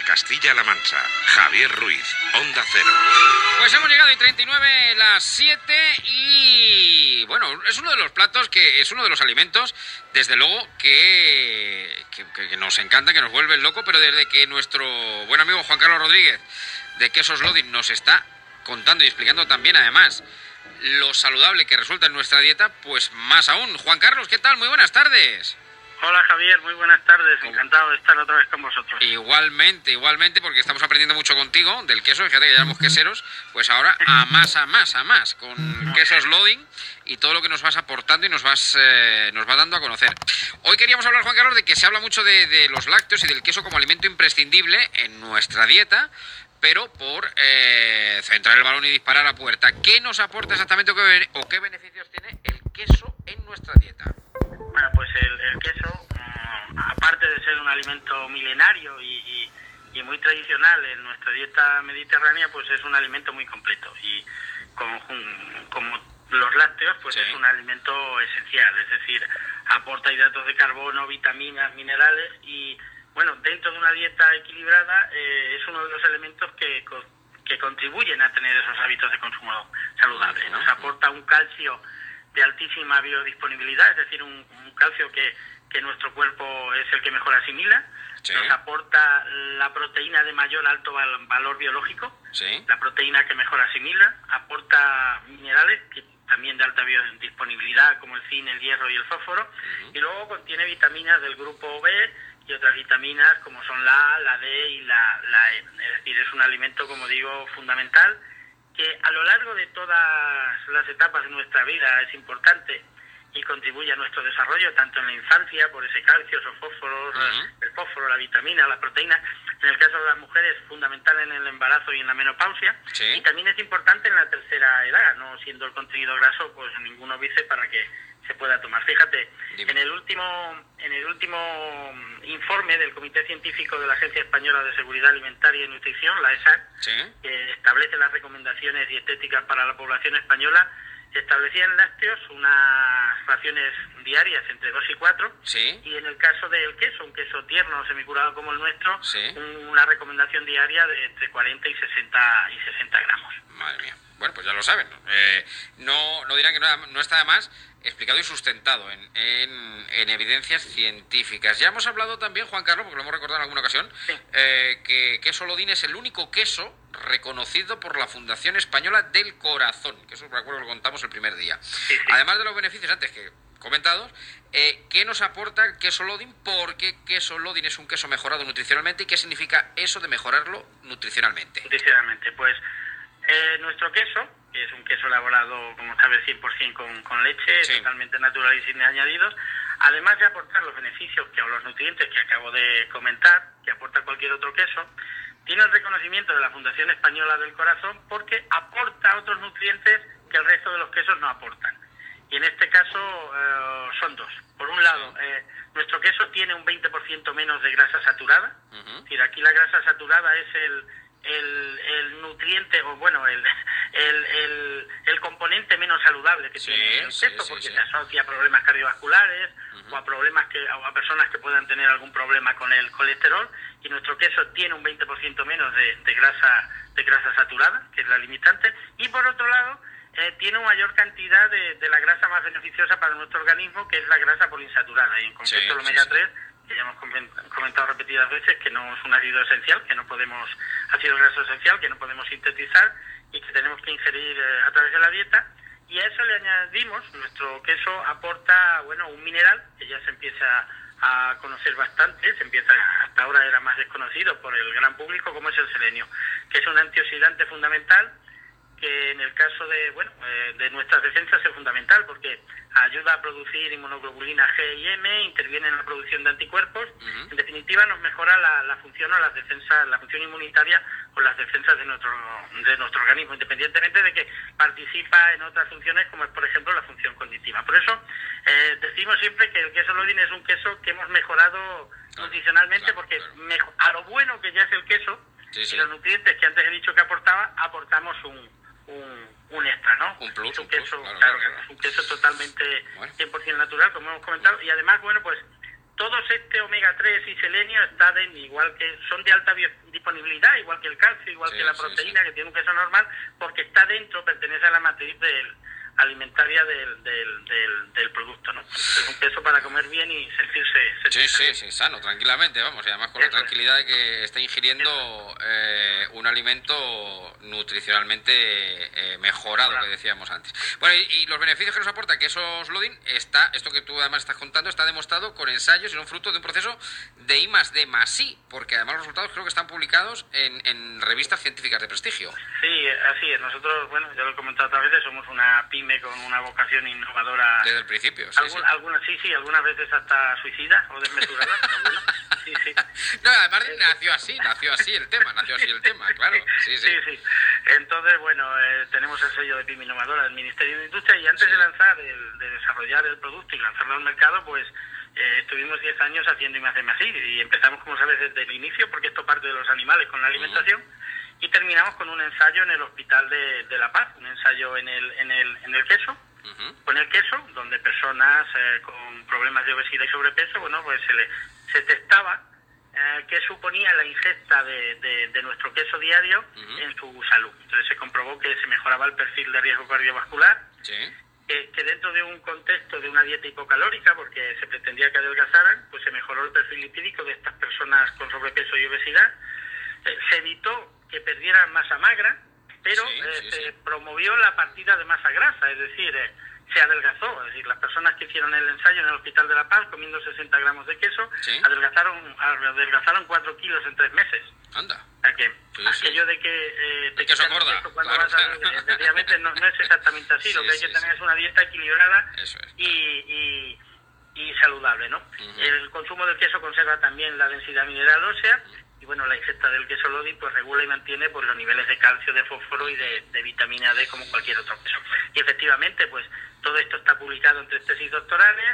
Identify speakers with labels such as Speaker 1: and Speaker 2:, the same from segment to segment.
Speaker 1: Castilla-La Mancha. Javier Ruiz, Onda Cero.
Speaker 2: Pues hemos llegado y 39 las 7 y bueno, es uno de los platos que es uno de los alimentos, desde luego, que nos encanta, que nos vuelve loco, pero desde que nuestro buen amigo Juan Carlos Rodríguez de Quesos Lodin nos está contando y explicando también, además, lo saludable que resulta en nuestra dieta, pues más aún. Juan Carlos, ¿qué tal? Muy buenas tardes.
Speaker 3: Hola Javier, muy buenas tardes, encantado de estar otra vez con vosotros.
Speaker 2: Igualmente, porque estamos aprendiendo mucho contigo del queso, fíjate que ya éramos queseros, pues ahora a más, con Quesos Lodin y todo lo que nos vas aportando y nos va dando a conocer. Hoy queríamos hablar, Juan Carlos, de que se habla mucho de los lácteos y del queso como alimento imprescindible en nuestra dieta, pero por centrar el balón y disparar a puerta. ¿Qué nos aporta exactamente o qué beneficios tiene el queso en nuestra dieta?
Speaker 3: Bueno, pues el queso, aparte de ser un alimento milenario y muy tradicional en nuestra dieta mediterránea, pues es un alimento muy completo y como los lácteos, pues sí, es un alimento esencial, es decir, aporta hidratos de carbono, vitaminas, minerales y, bueno, dentro de una dieta equilibrada es uno de los elementos que contribuyen a tener esos hábitos de consumo saludable. Nos aporta un calcio de altísima biodisponibilidad, es decir, un calcio que nuestro cuerpo es el que mejor asimila. Sí. Nos aporta la proteína de mayor alto valor biológico, sí, la proteína que mejor asimila, aporta minerales que también de alta biodisponibilidad como el zinc, el hierro y el fósforo, y luego contiene vitaminas del grupo B y otras vitaminas como son la A, la D y la E. Es decir, es un alimento, como digo, fundamental, que a lo largo de todas las etapas de nuestra vida es importante y contribuye a nuestro desarrollo, tanto en la infancia, por ese calcio, esos fósforos, el fósforo, la vitamina, las proteínas. En el caso de las mujeres, fundamental en el embarazo y en la menopausia. Sí. Y también es importante en la tercera edad, no siendo el contenido graso pues ningún óbice para que se pueda tomar. Fíjate, en el último informe del Comité Científico de la Agencia Española de Seguridad Alimentaria y Nutrición, la ESAC, sí, que establece las recomendaciones dietéticas para la población española, establecían lácteos unas raciones diarias entre 2 y 4, sí, y en el caso del queso, un queso tierno o semicurado como el nuestro, sí, una recomendación diaria de entre 40 y 60 gramos.
Speaker 2: Madre mía. Bueno, pues ya lo saben. No dirán que no está de más explicado y sustentado en evidencias científicas. Ya hemos hablado también, Juan Carlos, porque lo hemos recordado en alguna ocasión, sí, que Queso Lodin es el único queso reconocido por la Fundación Española del Corazón, que eso recuerdo lo contamos el primer día. Sí, sí. Además de los beneficios antes que comentados, ¿qué nos aporta el Queso Lodin? ¿Por qué Queso Lodin es un queso mejorado nutricionalmente? ¿Y qué significa eso de mejorarlo nutricionalmente?
Speaker 3: Nutricionalmente, pues nuestro queso, que es un queso elaborado, como sabes, 100% con leche, sí, totalmente natural y sin añadidos, además de aportar los beneficios o los nutrientes que acabo de comentar, que aporta cualquier otro queso, tiene el reconocimiento de la Fundación Española del Corazón porque aporta otros nutrientes que el resto de los quesos no aportan. Y en este caso son dos. Por un lado, nuestro queso tiene un 20% menos de grasa saturada. Es decir, aquí la grasa saturada es el nutriente, o bueno, el componente menos saludable que tiene el queso, porque se asocia a problemas cardiovasculares o a problemas o a personas que puedan tener algún problema con el colesterol, y nuestro queso tiene un 20% menos de grasa saturada, que es la limitante, y por otro lado tiene una mayor cantidad de la grasa más beneficiosa para nuestro organismo, que es la grasa poliinsaturada, y en concreto el omega 3, que ya hemos comentado repetidas veces, que no es un ácido esencial, ácido graso esencial, que no podemos sintetizar y que tenemos que ingerir a través de la dieta. Y a eso le añadimos, nuestro queso aporta, un mineral que ya se empieza a conocer bastante, hasta ahora era más desconocido por el gran público, como es el selenio, que es un antioxidante fundamental, que en el caso de nuestras defensas es fundamental porque ayuda a producir inmunoglobulina G y M, interviene en la producción de anticuerpos. En definitiva, nos mejora la función o las defensas, la función inmunitaria o las defensas de nuestro organismo, independientemente de que participa en otras funciones como es, por ejemplo, la función cognitiva. Por eso decimos siempre que el queso Lodin es un queso que hemos mejorado nutricionalmente, porque a lo bueno que ya es el queso y los nutrientes que antes he dicho que aportamos un extra, ¿no?
Speaker 2: Un plus,
Speaker 3: es un queso,
Speaker 2: claro.
Speaker 3: Es un queso totalmente 100% natural, como hemos comentado, y además, pues todos este omega 3 y selenio igual que son de alta disponibilidad, igual que el calcio, igual que la proteína, que tiene un peso normal, porque está dentro, pertenece a la matriz alimentaria del producto, ¿no? Es un queso para comer bien y sentirse
Speaker 2: sí, sano, tranquilamente, vamos, y además con la tranquilidad de que está ingiriendo un alimento nutricionalmente mejorado, que decíamos antes. Bueno, y los beneficios que nos aporta Quesos Lodin, esto que tú además estás contando, está demostrado con ensayos y son fruto de un proceso de I+D+I, porque además los resultados creo que están publicados en revistas científicas de prestigio.
Speaker 3: Sí, así es. Nosotros, bueno, ya lo he comentado otras veces, somos una pyme con una vocación innovadora.
Speaker 2: Desde el principio,
Speaker 3: algunas veces hasta suicida o desmesurada, pero bueno, sí.
Speaker 2: No, además nació así el tema, claro. Sí.
Speaker 3: Entonces, bueno, tenemos el sello de pyme innovadora del Ministerio de Industria y antes de desarrollar el producto y lanzarlo al mercado, pues estuvimos 10 años haciendo I+D+I y empezamos, como sabes, desde el inicio, porque esto parte de los animales con la alimentación, y terminamos con un ensayo en el Hospital de La Paz, un ensayo en el queso, con el queso, donde personas con problemas de obesidad y sobrepeso, bueno, pues se testaba qué suponía la ingesta de nuestro queso diario en su salud. Entonces se comprobó que se mejoraba el perfil de riesgo cardiovascular, que dentro de un contexto de una dieta hipocalórica, porque se pretendía que adelgazaran, pues se mejoró el perfil lipídico de estas personas con sobrepeso y obesidad, se evitó que perdieran masa magra, pero se promovió la partida de masa grasa, es decir, se adelgazó. Es decir, las personas que hicieron el ensayo en el Hospital de La Paz comiendo 60 gramos de queso, adelgazaron 4 kilos en 3 meses.
Speaker 2: Anda.
Speaker 3: Aquello de que
Speaker 2: te queso engorda,
Speaker 3: cuando vas efectivamente no es exactamente así. Lo que hay que tener es una dieta equilibrada y saludable, ¿no? El consumo del queso conserva también la densidad mineral ósea. Y bueno, la ingesta del queso Lodin pues regula y mantiene pues los niveles de calcio, de fósforo y de vitamina D como cualquier otro queso. Y efectivamente, pues todo esto está publicado en 3 tesis doctorales,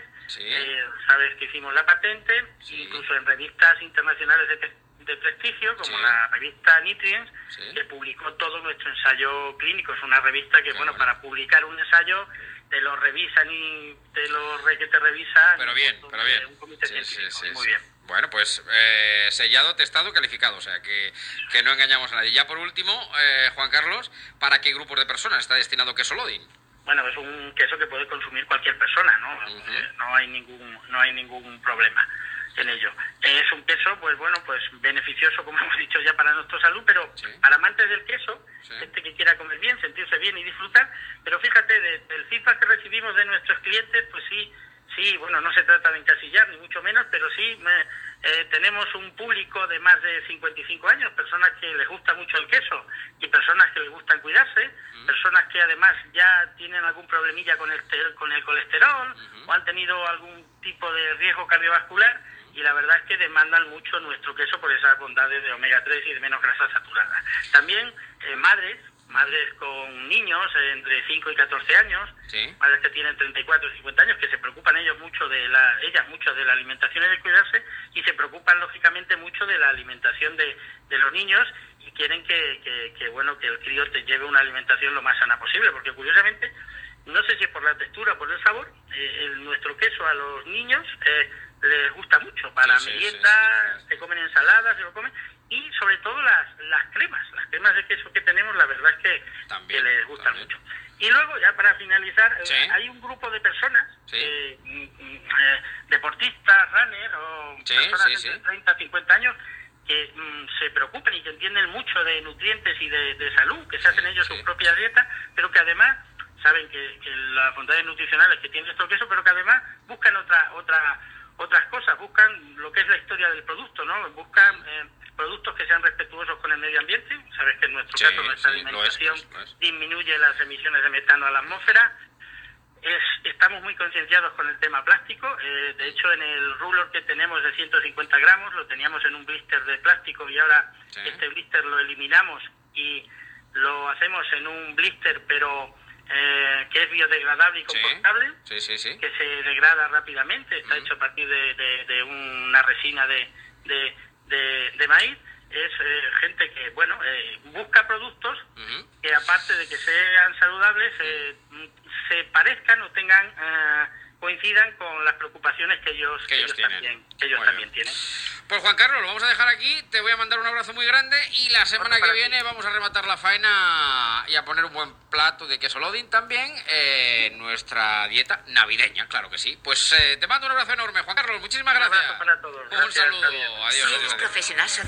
Speaker 3: sabes que hicimos la patente, incluso en revistas internacionales de prestigio, como la revista Nutrients, que publicó todo nuestro ensayo clínico. Es una revista que, bueno, para publicar un ensayo te lo revisan y te revisan.
Speaker 2: Pero bien.
Speaker 3: Un comité científico, muy bien.
Speaker 2: Bueno, pues sellado, testado, calificado, o sea que no engañamos a nadie. Ya por último, Juan Carlos, ¿para qué grupos de personas está destinado Queso Lodin?
Speaker 3: Bueno, es un queso que puede consumir cualquier persona, ¿no? No hay ningún problema en ello. Es un queso, pues bueno, pues beneficioso, como hemos dicho ya, para nuestra salud, pero para amantes del queso, gente que quiera comer bien, sentirse bien y disfrutar. Pero fíjate, del feedback que recibimos de nuestros clientes, pues sí, bueno, no se trata de encasillar, ni mucho menos, pero sí tenemos un público de más de 55 años, personas que les gusta mucho el queso y personas que les gustan cuidarse, personas que además ya tienen algún problemilla con el colesterol o han tenido algún tipo de riesgo cardiovascular, y la verdad es que demandan mucho nuestro queso por esas bondades de omega 3 y de menos grasa saturada. También madres con niños entre 5 y 14 años, madres que tienen 34 y 50 años, que se preocupan ellas mucho de la alimentación y de cuidarse, y se preocupan lógicamente mucho de la alimentación de los niños, y quieren que el crío te lleve una alimentación lo más sana posible, porque curiosamente, no sé si es por la textura o por el sabor, nuestro queso a los niños les gusta mucho. Para merienda, se comen ensaladas, se lo comen, y sobre todo las cremas de queso que tenemos, la verdad es que les gustan mucho. Y luego, ya para finalizar, hay un grupo de personas, deportistas, runners, o personas entre 30 y 50 años, que se preocupan y que entienden mucho de nutrientes y de salud, que se hacen ellos sus propias dietas, pero que además saben que las bondades nutricionales que tiene nuestro queso, pero que además buscan otras cosas, buscan lo que es la historia del producto, ¿no? Buscan productos que sean respetuosos con el medio ambiente. Sabes que en nuestro caso nuestra alimentación disminuye las emisiones de metano a la atmósfera. Estamos muy concienciados con el tema plástico. De hecho, en el ruler que tenemos de 150 gramos, lo teníamos en un blister de plástico, y ahora este blister lo eliminamos y lo hacemos en un blister, pero que es biodegradable y compostable, que se degrada rápidamente. Está hecho a partir de una resina de maíz. Es gente que, busca productos que, aparte de que sean saludables, se parezcan o tengan coincidan con las preocupaciones que ellos también tienen.
Speaker 2: Pues Juan Carlos, lo vamos a dejar aquí, te voy a mandar un abrazo muy grande y la semana que viene vamos a rematar la faena y a poner un buen plato de queso Lodin también en nuestra dieta navideña, claro que sí. Pues te mando un abrazo enorme, Juan Carlos, muchísimas gracias.
Speaker 3: Un abrazo para todos.
Speaker 2: Un saludo, adiós.
Speaker 4: Si eres profesional